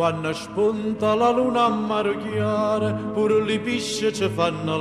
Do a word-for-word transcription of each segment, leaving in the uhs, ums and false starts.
Quando spunta la luna a mare chiara, pure le pisce ci fanno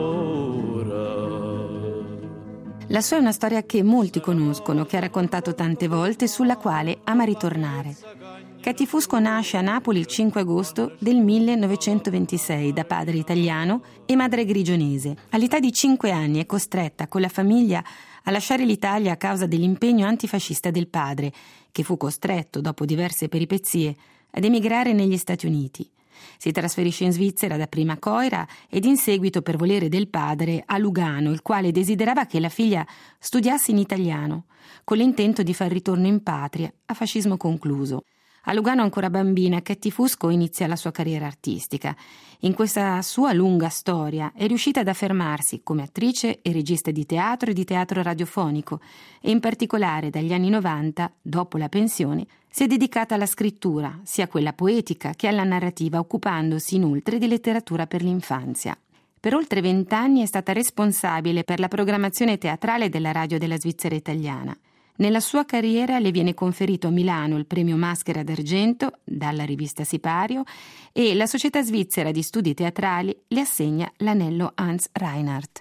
l'amore. La sua è una storia che molti conoscono, che ha raccontato tante volte, sulla quale ama ritornare. Katie Fusco nasce a Napoli il cinque agosto del millenovecentoventisei da padre italiano e madre grigionese. All'età di cinque anni è costretta con la famiglia a lasciare l'Italia a causa dell'impegno antifascista del padre, che fu costretto, dopo diverse peripezie, ad emigrare negli Stati Uniti. Si trasferisce in Svizzera dapprima a Coira ed in seguito, per volere del padre, a Lugano, il quale desiderava che la figlia studiasse in italiano, con l'intento di far ritorno in patria, a fascismo concluso. A Lugano, ancora bambina, Katie Fusco inizia la sua carriera artistica. In questa sua lunga storia è riuscita ad affermarsi come attrice e regista di teatro e di teatro radiofonico e in particolare dagli anni novanta, dopo la pensione, si è dedicata alla scrittura, sia quella poetica che alla narrativa, occupandosi inoltre di letteratura per l'infanzia. Per oltre vent'anni è stata responsabile per la programmazione teatrale della radio della Svizzera italiana. Nella sua carriera le viene conferito a Milano il premio Maschera d'Argento dalla rivista Sipario e la Società Svizzera di Studi Teatrali le assegna l'anello Hans Reinhardt.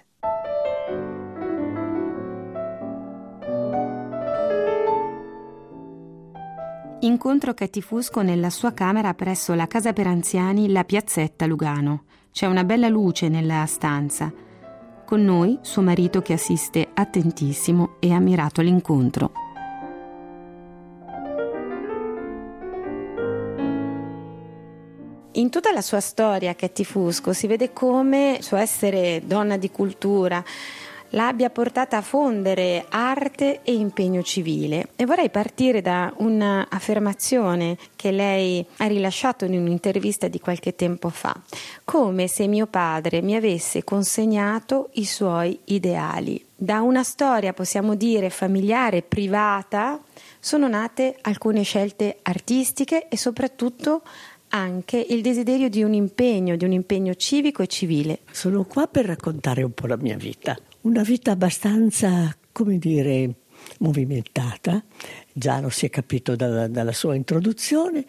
Incontro Katie Fusco nella sua camera presso la casa per anziani La Piazzetta Lugano. C'è una bella luce nella stanza. Con noi suo marito che assiste attentissimo e ammirato all'incontro. In tutta la sua storia, Katie Fusco, si vede come il suo essere donna di cultura l'abbia portata a fondere arte e impegno civile. E vorrei partire da un'affermazione che lei ha rilasciato in un'intervista di qualche tempo fa, come se mio padre mi avesse consegnato i suoi ideali. Da una storia, possiamo dire, familiare, privata, sono nate alcune scelte artistiche e soprattutto anche il desiderio di un impegno, di un impegno civico e civile. Sono qua per raccontare un po' la mia vita. Una vita abbastanza, come dire, movimentata, già lo si è capito da, dalla sua introduzione,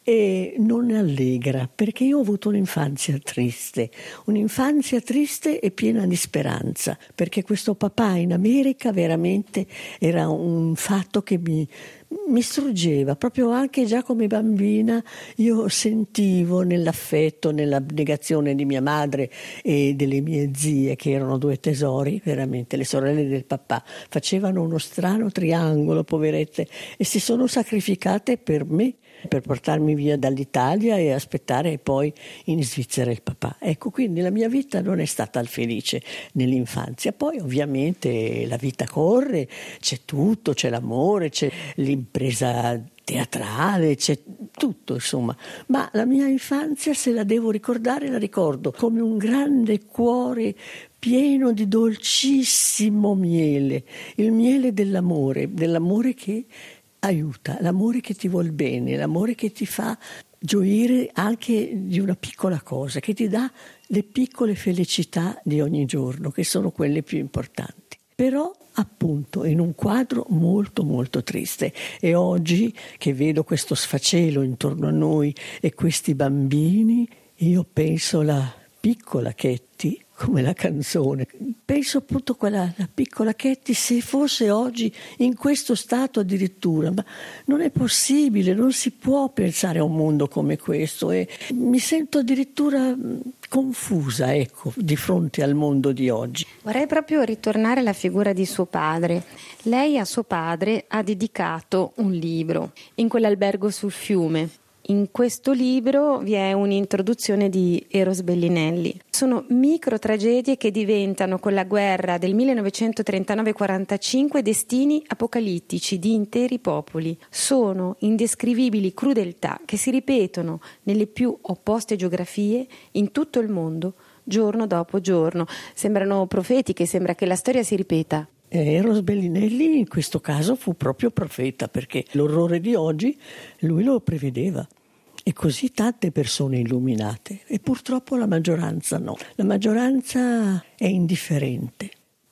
e non allegra, perché io ho avuto un'infanzia triste, un'infanzia triste e piena di speranza, perché questo papà in America veramente era un fatto che mi, mi struggeva, proprio anche già come bambina io sentivo nell'affetto, nell'abnegazione di mia madre e delle mie zie, che erano due tesori, veramente, le sorelle del papà, facevano uno strano triangolo, poverette, e si sono sacrificate per me, per portarmi via dall'Italia e aspettare poi in Svizzera il papà. Ecco, quindi la mia vita non è stata felice nell'infanzia. Poi ovviamente la vita corre, c'è tutto, c'è l'amore, c'è l'impresa teatrale, c'è tutto, insomma. Ma la mia infanzia, se la devo ricordare, la ricordo come un grande cuore pieno di dolcissimo miele, il miele dell'amore, dell'amore che aiuta, l'amore che ti vuol bene, l'amore che ti fa gioire anche di una piccola cosa, che ti dà le piccole felicità di ogni giorno, che sono quelle più importanti. Però appunto in un quadro molto molto triste, e oggi che vedo questo sfacelo intorno a noi e questi bambini, io penso alla piccola Katie, come la canzone, penso appunto a quella la piccola Katie, se fosse oggi in questo stato addirittura, ma non è possibile, non si può pensare a un mondo come questo, e mi sento addirittura confusa, ecco, di fronte al mondo di oggi. Vorrei proprio ritornare alla figura di suo padre. Lei a suo padre ha dedicato un libro, In quell'albergo sul fiume. In questo libro vi è un'introduzione di Eros Bellinelli. Sono micro tragedie che diventano, con la guerra del millenovecentotrentanove quarantacinque, destini apocalittici di interi popoli. Sono indescrivibili crudeltà che si ripetono nelle più opposte geografie in tutto il mondo, giorno dopo giorno. Sembrano profetiche, sembra che la storia si ripeta. Eros Bellinelli in questo caso fu proprio profeta, perché l'orrore di oggi lui lo prevedeva, e così tante persone illuminate, e purtroppo la maggioranza no. La maggioranza è indifferente,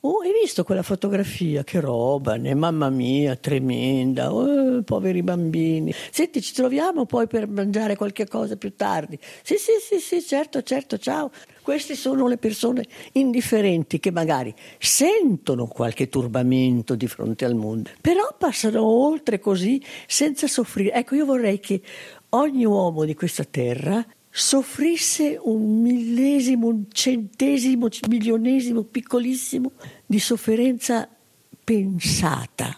Oh, hai visto quella fotografia? Che roba, né? Mamma mia, tremenda, oh, poveri bambini. Senti, ci troviamo poi per mangiare qualche cosa più tardi? Sì, sì, sì, sì, certo, certo, ciao. Queste sono le persone indifferenti che magari sentono qualche turbamento di fronte al mondo, però passano oltre così senza soffrire. Ecco, io vorrei che ogni uomo di questa terra soffrisse un millesimo, un centesimo, milionesimo, piccolissimo di sofferenza pensata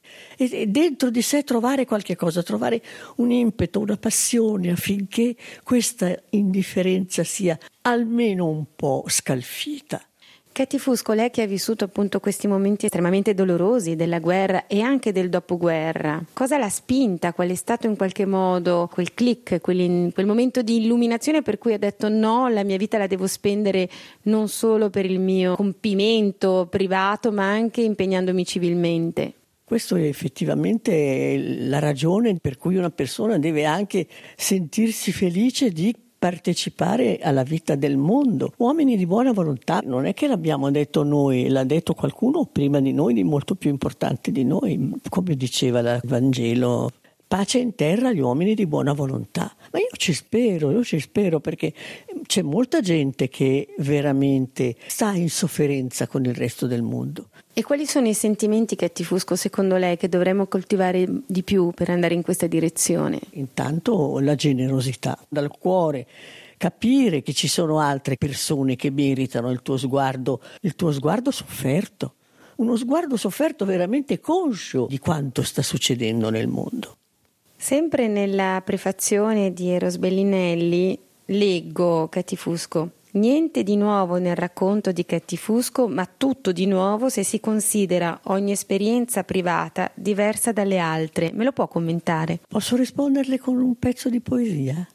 e dentro di sé trovare qualche cosa, trovare un impeto, una passione affinché questa indifferenza sia almeno un po' scalfita. Katy Fusco, lei che ha vissuto appunto questi momenti estremamente dolorosi della guerra e anche del dopoguerra, cosa l'ha spinta? Qual è stato in qualche modo quel click, quel, quel momento di illuminazione per cui ha detto no, la mia vita la devo spendere non solo per il mio compimento privato ma anche impegnandomi civilmente? Questo è effettivamente la ragione per cui una persona deve anche sentirsi felice di partecipare alla vita del mondo. Uomini di buona volontà, non è che l'abbiamo detto noi, l'ha detto qualcuno prima di noi, di molto più importante di noi, come diceva il Vangelo. Pace in terra agli uomini di buona volontà. Ma io ci spero, io ci spero perché c'è molta gente che veramente sta in sofferenza con il resto del mondo. E quali sono i sentimenti, Katy Fusco, secondo lei, che dovremmo coltivare di più per andare in questa direzione? Intanto la generosità, dal cuore, capire che ci sono altre persone che meritano il tuo sguardo, il tuo sguardo sofferto, uno sguardo sofferto veramente conscio di quanto sta succedendo nel mondo. Sempre nella prefazione di Eros Bellinelli leggo, Katy Fusco: niente di nuovo nel racconto di Katy Fusco, ma tutto di nuovo se si considera ogni esperienza privata diversa dalle altre. Me lo può commentare? Posso risponderle con un pezzo di poesia?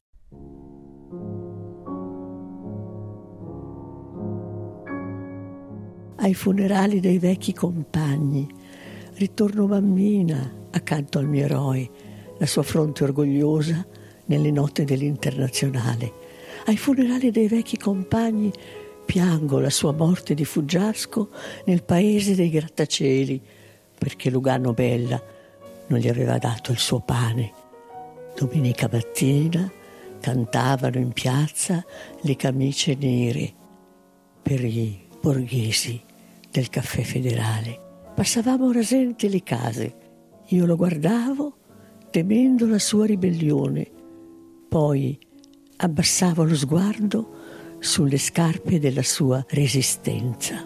Ai funerali dei vecchi compagni ritorno bambina accanto al mio eroe, la sua fronte orgogliosa nelle note dell'Internazionale. Ai funerali dei vecchi compagni piango la sua morte di fuggiasco nel paese dei grattacieli, perché Lugano Bella non gli aveva dato il suo pane. Domenica mattina cantavano in piazza le camicie nere per i borghesi del Caffè Federale. Passavamo rasenti le case. Io lo guardavo temendo la sua ribellione. Poi abbassavo lo sguardo sulle scarpe della sua resistenza.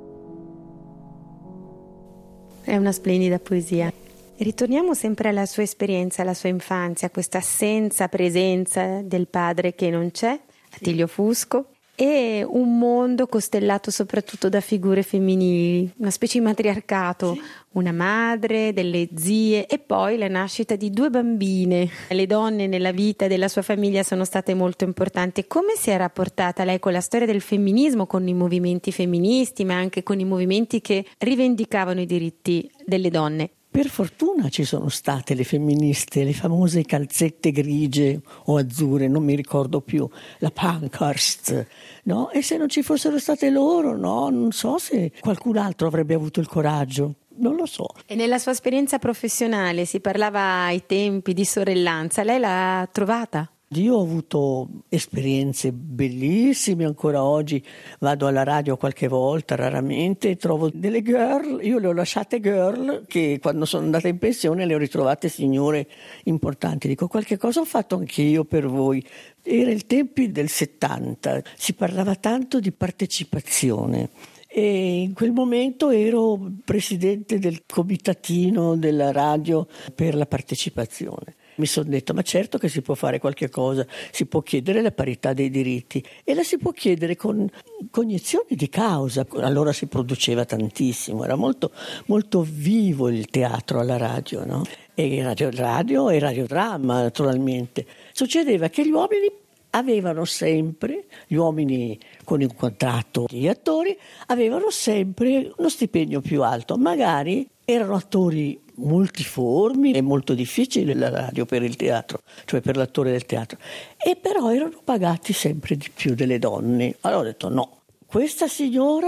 È una splendida poesia. Ritorniamo sempre alla sua esperienza, alla sua infanzia, questa assenza, presenza del padre che non c'è, Attilio Fusco, e un mondo costellato soprattutto da figure femminili, una specie di matriarcato, sì. Una madre, delle zie e poi la nascita di due bambine. Le donne nella vita della sua famiglia sono state molto importanti. Come si è rapportata lei con la storia del femminismo, con i movimenti femministi, ma anche con i movimenti che rivendicavano i diritti delle donne? Per fortuna ci sono state le femministe, le famose calzette grigie o azzurre, non mi ricordo più, la Pankhurst, no? E se non ci fossero state loro, no? Non so se qualcun altro avrebbe avuto il coraggio, non lo so. E nella sua esperienza professionale si parlava ai tempi di sorellanza, lei l'ha trovata? Io ho avuto esperienze bellissime, ancora oggi vado alla radio qualche volta, raramente, trovo delle girl, io le ho lasciate girl che quando sono andata in pensione le ho ritrovate signore importanti. Dico, qualche cosa ho fatto anch'io per voi. Era il tempi del settanta, si parlava tanto di partecipazione. E in quel momento ero presidente del comitatino della radio per la partecipazione. Mi sono detto, ma certo che si può fare qualche cosa, si può chiedere la parità dei diritti e la si può chiedere con cognizione di causa. Allora si produceva tantissimo, era molto, molto vivo il teatro alla radio, no? E radio, radio e radiodramma naturalmente. Succedeva che gli uomini avevano sempre, gli uomini con un contratto di attori, avevano sempre uno stipendio più alto, magari erano attori multiformi, è molto difficile la radio per il teatro, cioè per l'attore del teatro, e però erano pagati sempre di più delle donne. Allora ho detto no, questa signora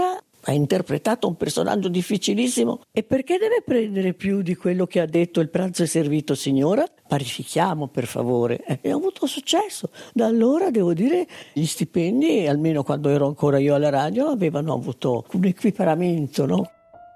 ha interpretato un personaggio difficilissimo. E perché deve prendere più di quello che ha detto il pranzo è servito, signora? Parifichiamo, per favore. E ha avuto successo. Da allora, devo dire, gli stipendi, almeno quando ero ancora io alla radio, avevano avuto un equiparamento, no?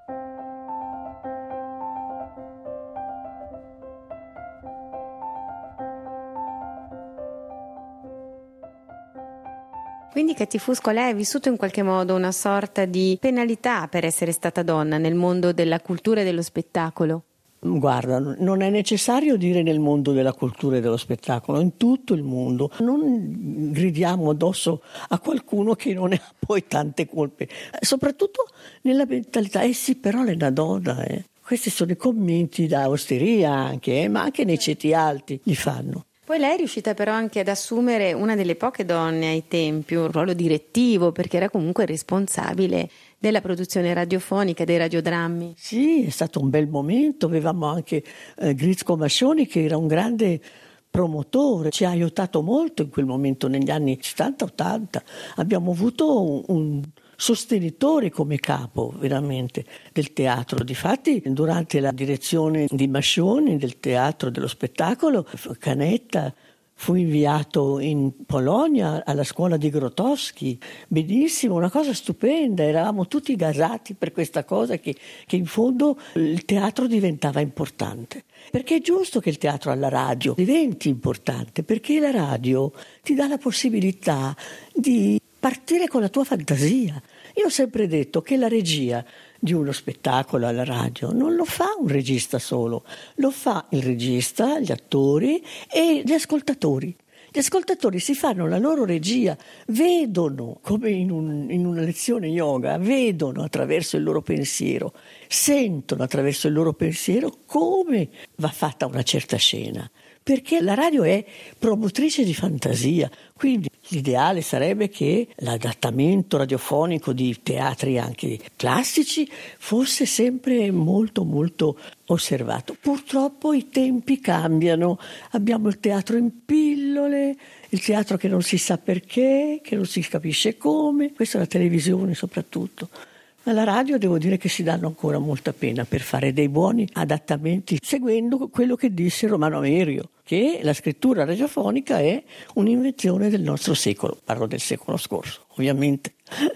Quindi Katy Fusco, lei ha vissuto in qualche modo una sorta di penalità per essere stata donna nel mondo della cultura e dello spettacolo? Guarda, non è necessario dire nel mondo della cultura e dello spettacolo, in tutto il mondo. Non gridiamo addosso a qualcuno che non ha poi tante colpe, soprattutto nella mentalità. Eh sì, però lei è una donna, eh. Questi sono i commenti da osteria anche, eh, ma anche nei ceti alti li fanno. Poi lei è riuscita però anche ad assumere una delle poche donne ai tempi, un ruolo direttivo, perché era comunque responsabile della produzione radiofonica, dei radiodrammi. Sì, è stato un bel momento, avevamo anche eh, Grizko Mascioni che era un grande promotore, ci ha aiutato molto in quel momento, negli anni settanta ottanta. Abbiamo avuto un, un sostenitore come capo veramente del teatro. Difatti durante la direzione di Mascioni del teatro dello spettacolo, Canetta fu inviato in Polonia alla scuola di Grotowski, benissimo, una cosa stupenda, eravamo tutti gasati per questa cosa che, che in fondo il teatro diventava importante. Perché è giusto che il teatro alla radio diventi importante, perché la radio ti dà la possibilità di partire con la tua fantasia. Io ho sempre detto che la regia di uno spettacolo alla radio non lo fa un regista solo, lo fa il regista, gli attori e gli ascoltatori. Gli ascoltatori si fanno la loro regia, vedono, come in, un, in una lezione yoga, vedono attraverso il loro pensiero, sentono attraverso il loro pensiero come va fatta una certa scena. Perché la radio è promotrice di fantasia, quindi l'ideale sarebbe che l'adattamento radiofonico di teatri anche classici fosse sempre molto molto osservato. Purtroppo i tempi cambiano, abbiamo il teatro in pillole, il teatro che non si sa perché, che non si capisce come, questa è la televisione soprattutto. Alla radio devo dire che si danno ancora molta pena per fare dei buoni adattamenti, seguendo quello che disse Romano Amerio, che la scrittura radiofonica è un'invenzione del nostro secolo, parlo del secolo scorso, ovviamente.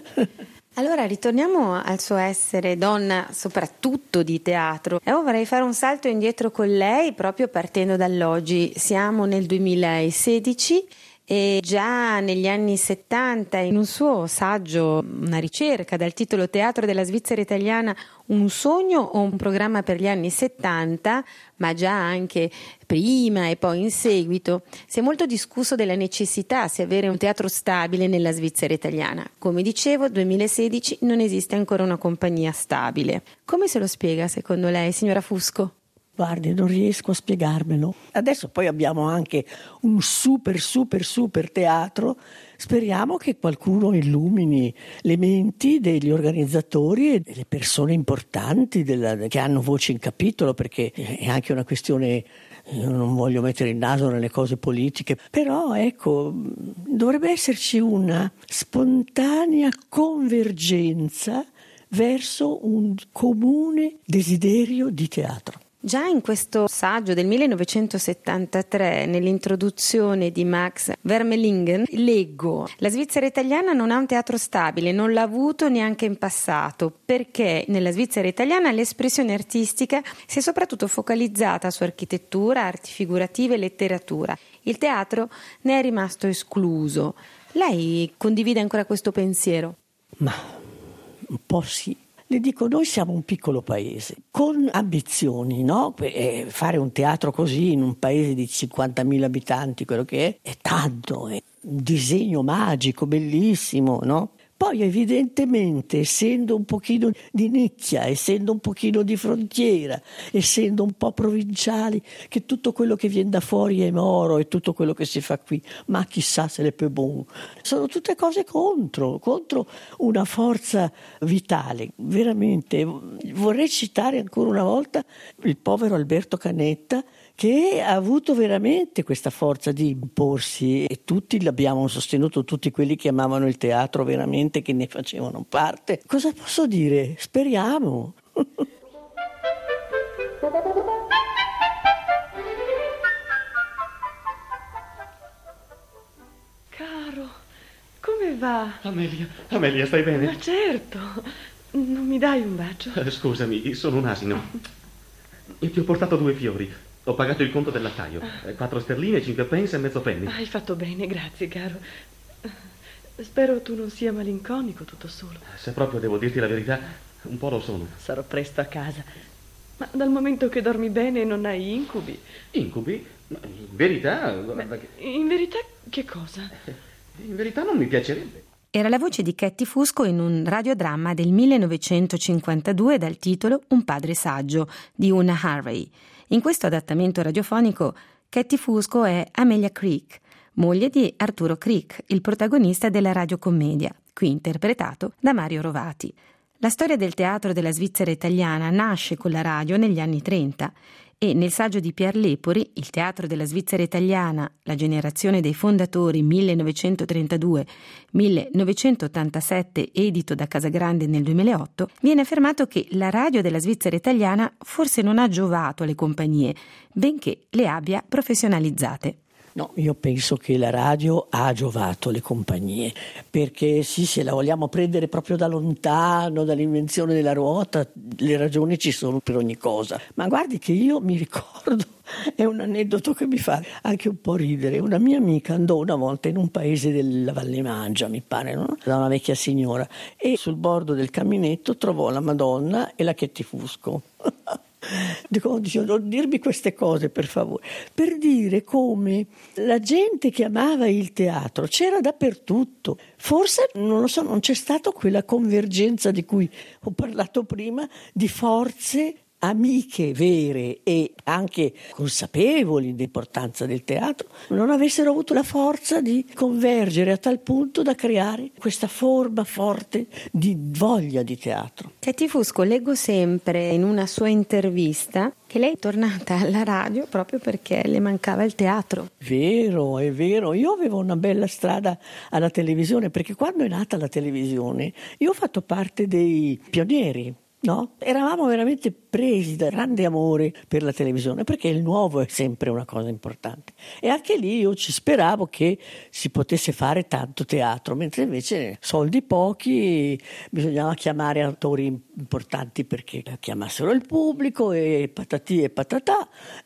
Allora ritorniamo al suo essere donna soprattutto di teatro. E io vorrei fare un salto indietro con lei proprio partendo dall'oggi. Siamo nel duemilasedici e già negli anni settanta, in un suo saggio, una ricerca dal titolo Teatro della Svizzera italiana, un sogno o un programma per gli anni settanta, ma già anche prima e poi in seguito, si è molto discusso della necessità di avere un teatro stabile nella Svizzera italiana. Come dicevo, duemilasedici non esiste ancora una compagnia stabile. Come se lo spiega secondo lei, signora Fusco? Guardi, non riesco a spiegarmelo. Adesso poi abbiamo anche un super, super, super teatro. Speriamo che qualcuno illumini le menti degli organizzatori e delle persone importanti della, che hanno voce in capitolo, perché è anche una questione, io non voglio mettere il naso nelle cose politiche, però ecco, dovrebbe esserci una spontanea convergenza verso un comune desiderio di teatro. Già in questo saggio del millenovecentosettantatré, nell'introduzione di Max Vermelingen, leggo: la Svizzera italiana non ha un teatro stabile, non l'ha avuto neanche in passato, perché nella Svizzera italiana l'espressione artistica si è soprattutto focalizzata su architettura, arti figurative e letteratura. Il teatro ne è rimasto escluso. Lei condivide ancora questo pensiero? Ma un po' sì. Le dico, noi siamo un piccolo paese, con ambizioni, no? E fare un teatro così in un paese di cinquantamila abitanti, quello che è, è tanto, è un disegno magico, bellissimo, no? Poi evidentemente, essendo un pochino di nicchia, essendo un pochino di frontiera, essendo un po' provinciali, che tutto quello che viene da fuori è oro e tutto quello che si fa qui, ma chissà se le peut bon. Sono tutte cose contro, contro una forza vitale, veramente. Vorrei citare ancora una volta il povero Alberto Canetta, che ha avuto veramente questa forza di imporsi e tutti l'abbiamo sostenuto, tutti quelli che amavano il teatro veramente, che ne facevano parte. Cosa posso dire? Speriamo. Caro, come va? Amelia, Amelia, stai bene? Ma certo, non mi dai un bacio? Eh, scusami, sono un asino. E ti ho portato due fiori. Ho pagato il conto del lattaio. Eh, Quattro sterline, cinque pence e mezzo penny. Hai fatto bene, grazie, caro. Spero tu non sia malinconico tutto solo. Se proprio devo dirti la verità, un po' lo sono. Sarò presto a casa. Ma dal momento che dormi bene non hai incubi? Incubi? Ma in verità... guarda che- In verità che cosa? In verità non mi piacerebbe. Era la voce di Katie Fusco in un radiodramma del millenovecentocinquantadue dal titolo Un padre saggio di Una Harvey. In questo adattamento radiofonico Katie Fusco è Amelia Creek, moglie di Arturo Creek, il protagonista della radiocommedia, qui interpretato da Mario Rovati. La storia del teatro della Svizzera italiana nasce con la radio negli anni trenta e nel saggio di Pier Lepori, Il teatro della Svizzera italiana, la generazione dei fondatori millenovecentotrentadue millenovecentottantasette, edito da Casagrande nel duemilaotto, viene affermato che la radio della Svizzera italiana forse non ha giovato alle compagnie, benché le abbia professionalizzate. No, io penso che la radio ha giovato le compagnie, perché sì, se la vogliamo prendere proprio da lontano, dall'invenzione della ruota, le ragioni ci sono per ogni cosa. Ma guardi che io mi ricordo, è un aneddoto che mi fa anche un po' ridere. Una mia amica andò una volta in un paese della Valle Mangia, mi pare, no? Da una vecchia signora, e sul bordo del camminetto trovò la Madonna e la Katie Fusco. Dico, non dirmi queste cose per favore, per dire come la gente che amava il teatro c'era dappertutto. Forse, non lo so, non c'è stata quella convergenza di cui ho parlato prima, di forze amiche vere e anche consapevoli dell'importanza del teatro, non avessero avuto la forza di convergere a tal punto da creare questa forma forte di voglia di teatro. Katie Fusco, leggo sempre in una sua intervista che lei è tornata alla radio proprio perché le mancava il teatro. Vero, è vero. Io avevo una bella strada alla televisione, perché quando è nata la televisione io ho fatto parte dei pionieri. No? Eravamo veramente presi da grande amore per la televisione, perché il nuovo è sempre una cosa importante, e anche lì io ci speravo che si potesse fare tanto teatro, mentre invece soldi pochi, bisognava chiamare attori importanti perché chiamassero il pubblico e patati e patatà,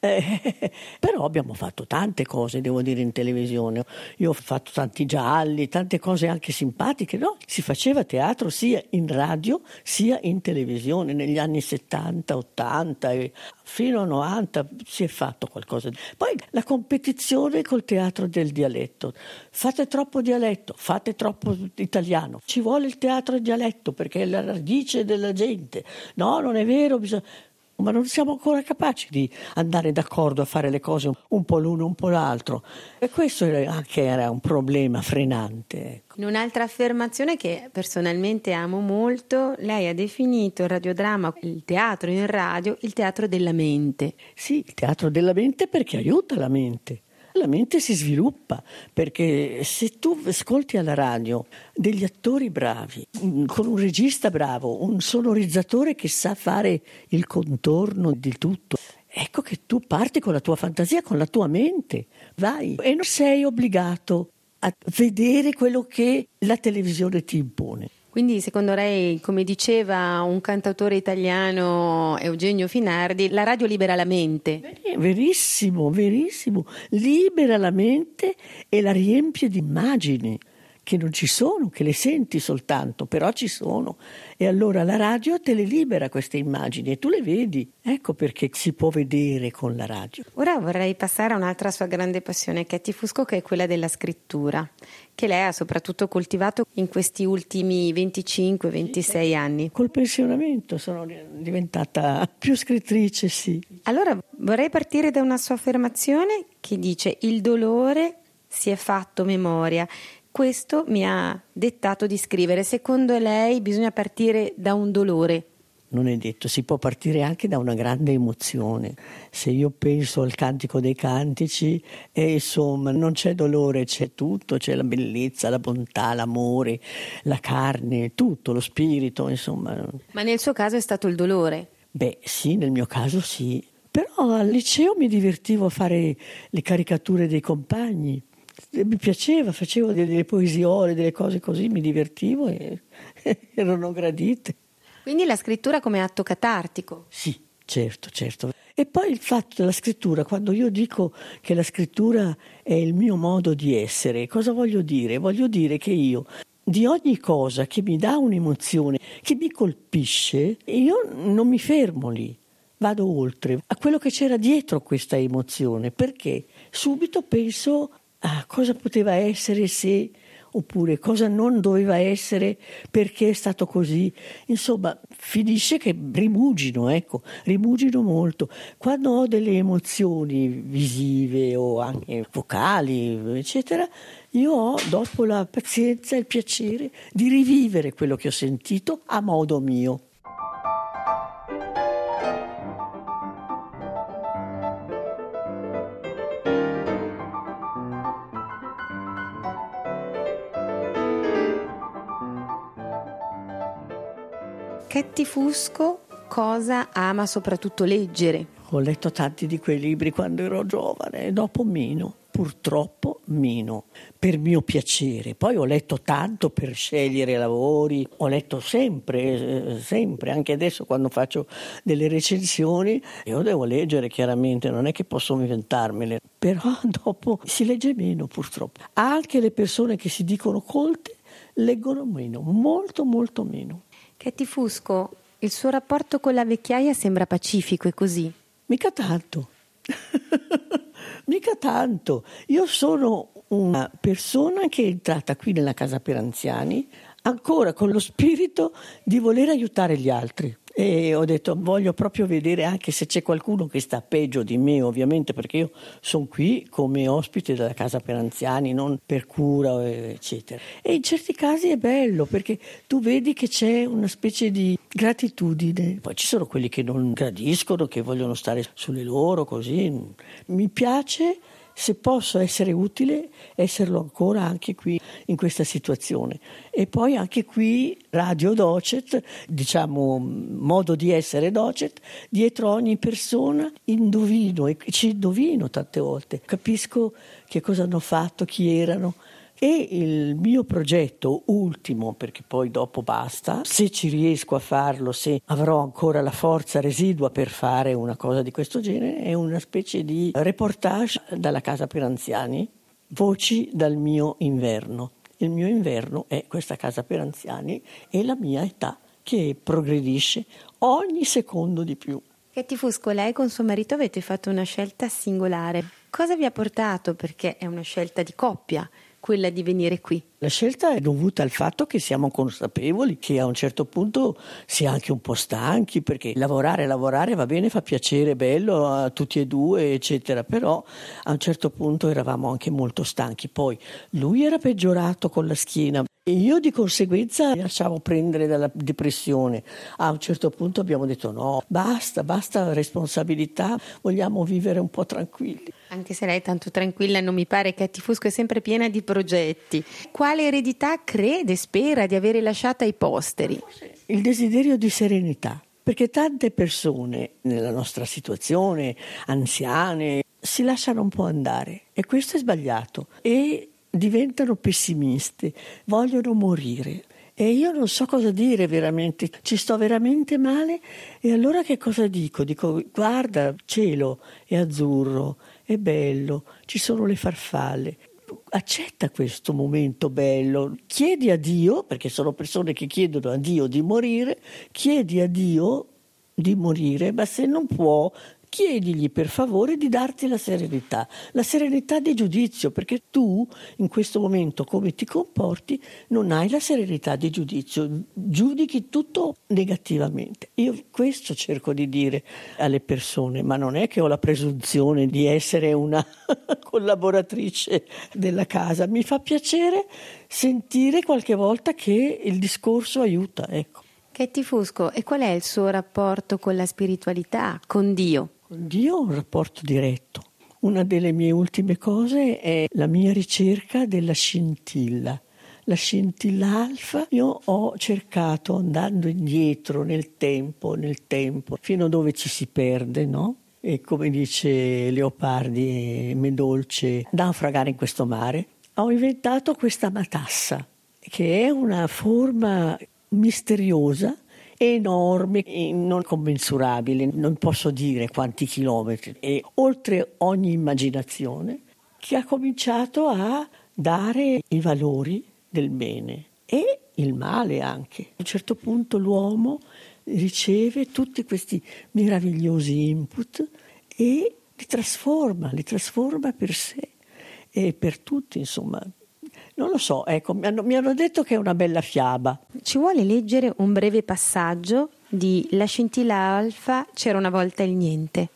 eh, però abbiamo fatto tante cose, devo dire, in televisione. Io ho fatto tanti gialli, tante cose anche simpatiche, no? Si faceva teatro sia in radio sia in televisione. Negli anni settanta, ottanta e fino a novanta si è fatto qualcosa. Poi la competizione col teatro del dialetto. Fate troppo dialetto, fate troppo italiano. Ci vuole il teatro dialetto perché è la radice della gente. No, non è vero, bisogna... ma non siamo ancora capaci di andare d'accordo a fare le cose un po' l'uno, un po' l'altro. E questo era anche era un problema frenante. Ecco. In un'altra affermazione che personalmente amo molto, lei ha definito il radiodramma, il teatro in radio, il teatro della mente. Sì, il teatro della mente perché aiuta la mente. La mente si sviluppa, perché se tu ascolti alla radio degli attori bravi, con un regista bravo, un sonorizzatore che sa fare il contorno di tutto, ecco che tu parti con la tua fantasia, con la tua mente, vai e non sei obbligato a vedere quello che la televisione ti impone. Quindi secondo lei, come diceva un cantautore italiano, Eugenio Finardi, la radio libera la mente? Verissimo, verissimo, libera la mente e la riempie di immagini che non ci sono, che le senti soltanto, però ci sono. E allora la radio te le libera queste immagini e tu le vedi. Ecco perché si può vedere con la radio. Ora vorrei passare a un'altra sua grande passione, Katie Fusco, che è quella della scrittura, che lei ha soprattutto coltivato in questi ultimi venticinque ventisei anni. Col pensionamento sono diventata più scrittrice, sì. Allora vorrei partire da una sua affermazione che dice: il dolore si è fatto memoria. Questo mi ha dettato di scrivere. Secondo lei bisogna partire da un dolore? non è detto, si può partire anche da una grande emozione. Se io penso al Cantico dei Cantici, e insomma non c'è dolore, c'è tutto, c'è la bellezza, la bontà, l'amore, la carne, tutto, lo spirito, insomma. Ma nel suo caso è stato il dolore? Beh sì, nel mio caso sì, però al liceo mi divertivo a fare le caricature dei compagni, mi piaceva, facevo delle poesiole, delle cose così, mi divertivo e erano gradite. Quindi la scrittura come atto catartico? Sì, certo, certo. E poi il fatto della scrittura, quando io dico che la scrittura è il mio modo di essere, cosa voglio dire? Voglio dire che io, di ogni cosa che mi dà un'emozione, che mi colpisce, io non mi fermo lì, vado oltre a quello che c'era dietro questa emozione, perché subito penso a cosa poteva essere se... oppure cosa non doveva essere perché è stato così. Insomma, finisce che rimugino, ecco, rimugino molto. Quando ho delle emozioni visive o anche vocali, eccetera, io ho dopo la pazienza e il piacere di rivivere quello che ho sentito a modo mio. Ketty Fusco cosa ama soprattutto leggere? Ho letto tanti di quei libri quando ero giovane e dopo meno, purtroppo meno, per mio piacere. Poi ho letto tanto per scegliere lavori, ho letto sempre, sempre, anche adesso quando faccio delle recensioni, io devo leggere chiaramente, non è che posso inventarmele, però dopo si legge meno purtroppo. Anche le persone che si dicono colte leggono meno, molto molto meno. Ketty Fusco, il suo rapporto con la vecchiaia sembra pacifico, è così? Mica tanto, mica tanto. Io sono una persona che è entrata qui nella casa per anziani ancora con lo spirito di voler aiutare gli altri. E ho detto, voglio proprio vedere anche se c'è qualcuno che sta peggio di me, ovviamente, perché io sono qui come ospite della casa per anziani, non per cura, eccetera. E in certi casi è bello, perché tu vedi che c'è una specie di gratitudine. Poi ci sono quelli che non gradiscono, che vogliono stare sulle loro, così. Mi piace, se posso essere utile, esserlo ancora anche qui in questa situazione. E poi anche qui Radio Docet, diciamo modo di essere Docet, dietro ogni persona indovino e ci indovino tante volte, capisco che cosa hanno fatto, chi erano. E il mio progetto ultimo, perché poi dopo basta, se ci riesco a farlo, se avrò ancora la forza residua per fare una cosa di questo genere, è una specie di reportage dalla casa per anziani, voci dal mio inverno. Il mio inverno è questa casa per anziani e la mia età che progredisce ogni secondo di più. Ketty Fusco, lei con suo marito avete fatto una scelta singolare. Cosa vi ha portato? Perché è una scelta di coppia, quella di venire qui. La scelta è dovuta al fatto che siamo consapevoli che a un certo punto si è anche un po' stanchi, perché lavorare, lavorare va bene, fa piacere, è bello a tutti e due, eccetera, però a un certo punto eravamo anche molto stanchi. Poi lui era peggiorato con la schiena e io di conseguenza mi lasciavo prendere dalla depressione. A un certo punto abbiamo detto no, basta, basta responsabilità, vogliamo vivere un po' tranquilli. Anche se lei è tanto tranquilla, non mi pare. Ketty Fusco è sempre piena di progetti. Quale eredità crede, spera di avere lasciato ai posteri? Il desiderio di serenità, perché tante persone nella nostra situazione, anziane, si lasciano un po' andare e questo è sbagliato e diventano pessimiste, vogliono morire. E io non so cosa dire veramente, ci sto veramente male e allora che cosa dico? Dico guarda, cielo è azzurro, è bello, ci sono le farfalle. Accetta questo momento bello, chiedi a Dio, perché sono persone che chiedono a Dio di morire, chiedi a Dio di morire, ma se non può, chiedigli per favore di darti la serenità, la serenità di giudizio, perché tu in questo momento come ti comporti non hai la serenità di giudizio, giudichi tutto negativamente. Io questo cerco di dire alle persone, ma non è che ho la presunzione di essere una collaboratrice della casa, mi fa piacere sentire qualche volta che il discorso aiuta, ecco. Ketty Fusco, e qual è il suo rapporto con la spiritualità, con Dio? Con Dio un rapporto diretto. Una delle mie ultime cose è la mia ricerca della scintilla. La scintilla alfa, io ho cercato, andando indietro nel tempo, nel tempo, fino a dove ci si perde, no? E come dice Leopardi, me dolce, naufragare in questo mare. Ho inventato questa matassa, che è una forma misteriosa, enorme e non commensurabile, non posso dire quanti chilometri, e oltre ogni immaginazione, che ha cominciato a dare i valori del bene e il male anche. A un certo punto l'uomo riceve tutti questi meravigliosi input e li trasforma, li trasforma per sé e per tutti, insomma. Non lo so, ecco, mi hanno, mi hanno detto che è una bella fiaba. Ci vuole leggere un breve passaggio di La scintilla alfa, c'era una volta il niente.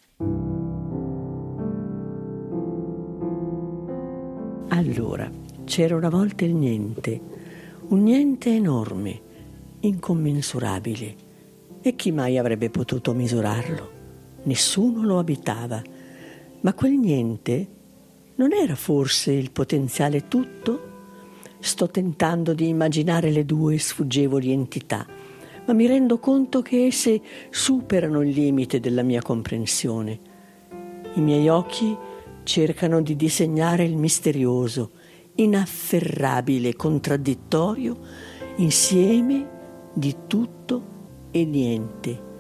Allora, c'era una volta il niente, un niente enorme, incommensurabile. E chi mai avrebbe potuto misurarlo? Nessuno lo abitava. Ma quel niente non era forse il potenziale tutto? Sto tentando di immaginare le due sfuggevoli entità, ma mi rendo conto che esse superano il limite della mia comprensione. I miei occhi cercano di disegnare il misterioso, inafferrabile, contraddittorio, insieme di tutto e niente.